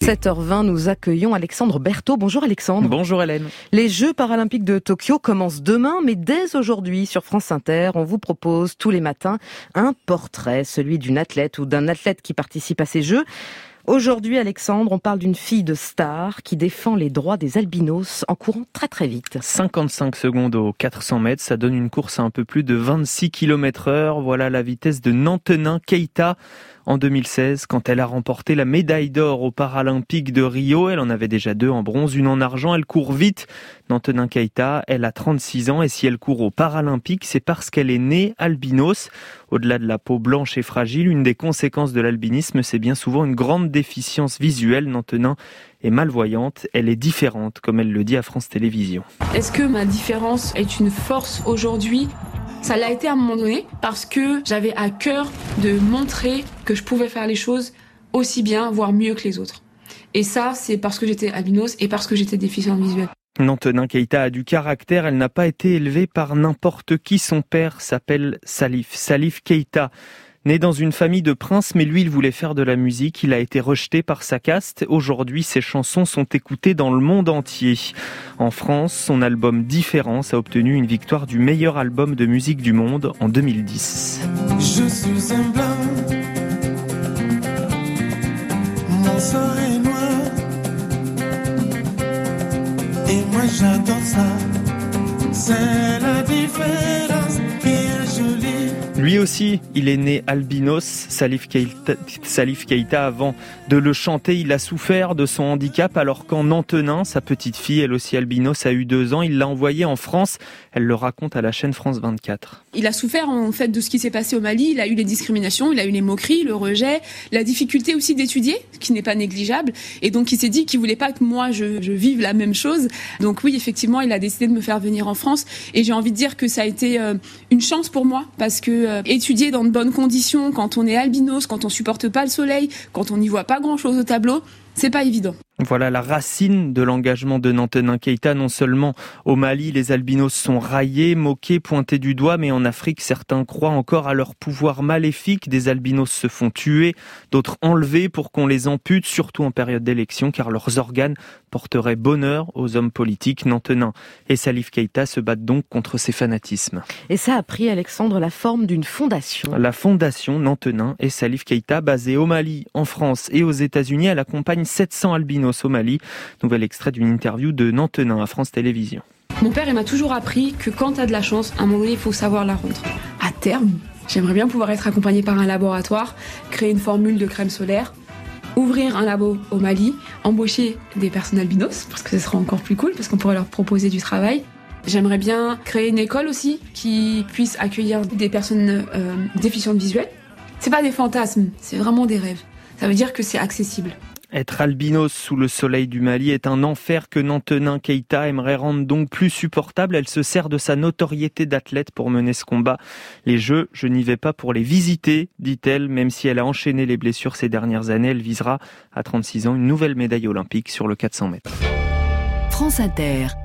7h20, nous accueillons Alexandre Berthaud. Bonjour Alexandre. Bonjour Hélène. Les Jeux paralympiques de Tokyo commencent demain, mais dès aujourd'hui sur France Inter, on vous propose tous les matins un portrait, celui d'une athlète ou d'un athlète qui participe à ces Jeux. Aujourd'hui, Alexandre, on parle d'une fille de star qui défend les droits des albinos en courant très très vite. 55 secondes aux 400 mètres, ça donne une course à un peu plus de 26 km/h. Voilà la vitesse de Nantenin Keita en 2016, quand elle a remporté la médaille d'or aux Paralympiques de Rio. Elle en avait déjà 2 en bronze, 1 en argent. Elle court vite. Nantenin Keita, elle a 36 ans et si elle court aux Paralympiques, c'est parce qu'elle est née albinos. Au-delà de la peau blanche et fragile, une des conséquences de l'albinisme, c'est bien souvent une grande déficience visuelle. Nantenin est malvoyante, elle est différente, comme elle le dit à France Télévisions. Est-ce que ma différence est une force aujourd'hui ? Ça l'a été à un moment donné parce que j'avais à cœur de montrer que je pouvais faire les choses aussi bien, voire mieux que les autres. Et ça, c'est parce que j'étais albinos et parce que j'étais déficiente visuelle. Nantenin Keita a du caractère, elle n'a pas été élevée par n'importe qui. Son père s'appelle Salif Keita. Né dans une famille de princes, mais lui, il voulait faire de la musique. Il a été rejeté par sa caste. Aujourd'hui, ses chansons sont écoutées dans le monde entier. En France, son album Différence a obtenu une victoire du meilleur album de musique du monde en 2010. Je suis un blanc, mon sang est noir, et moi j'adore ça, c'est la différence qui est jolie. Lui aussi, il est né albinos. Salif Keita, avant de le chanter, il a souffert de son handicap, alors quand Nantenin, sa petite fille, elle aussi albinos, a eu 2 ans, il l'a envoyée en France. Elle le raconte à la chaîne France 24. Il a souffert en fait de ce qui s'est passé au Mali. Il a eu les discriminations, il a eu les moqueries, le rejet, la difficulté aussi d'étudier, qui n'est pas négligeable. Et donc il s'est dit qu'il voulait pas que moi je vive la même chose. Donc oui, effectivement, il a décidé de me faire venir en France. Et j'ai envie de dire que ça a été une chance pour moi, parce que étudier dans de bonnes conditions, quand on est albinos, quand on supporte pas le soleil, quand on n'y voit pas grand-chose au tableau, c'est pas évident. Voilà la racine de l'engagement de Nantenin Keita. Non seulement au Mali, les albinos sont raillés, moqués, pointés du doigt, mais en Afrique, certains croient encore à leur pouvoir maléfique. Des albinos se font tuer, d'autres enlevés pour qu'on les ampute, surtout en période d'élection, car leurs organes porteraient bonheur aux hommes politiques. Nantenin et Salif Keita se battent donc contre ces fanatismes. Et ça a pris, Alexandre, la forme d'une fondation. La fondation Nantenin et Salif Keita, basée au Mali, en France et aux États-Unis, elle accompagne 700 albinos au Mali. Nouvel extrait d'une interview de Nantenin à France Télévisions. Mon père, il m'a toujours appris que quand t'as de la chance, à un moment donné, il faut savoir la rendre. À terme, j'aimerais bien pouvoir être accompagnée par un laboratoire, créer une formule de crème solaire, ouvrir un labo au Mali, embaucher des personnes albinos, parce que ce sera encore plus cool, parce qu'on pourrait leur proposer du travail. J'aimerais bien créer une école aussi qui puisse accueillir des personnes déficientes visuelles. C'est pas des fantasmes, c'est vraiment des rêves. Ça veut dire que c'est accessible. Être albinos sous le soleil du Mali est un enfer que Nantenin Keita aimerait rendre donc plus supportable. Elle se sert de sa notoriété d'athlète pour mener ce combat. Les Jeux, je n'y vais pas pour les visiter, dit-elle. Même si elle a enchaîné les blessures ces dernières années, elle visera à 36 ans une nouvelle médaille olympique sur le 400 mètres. France Inter.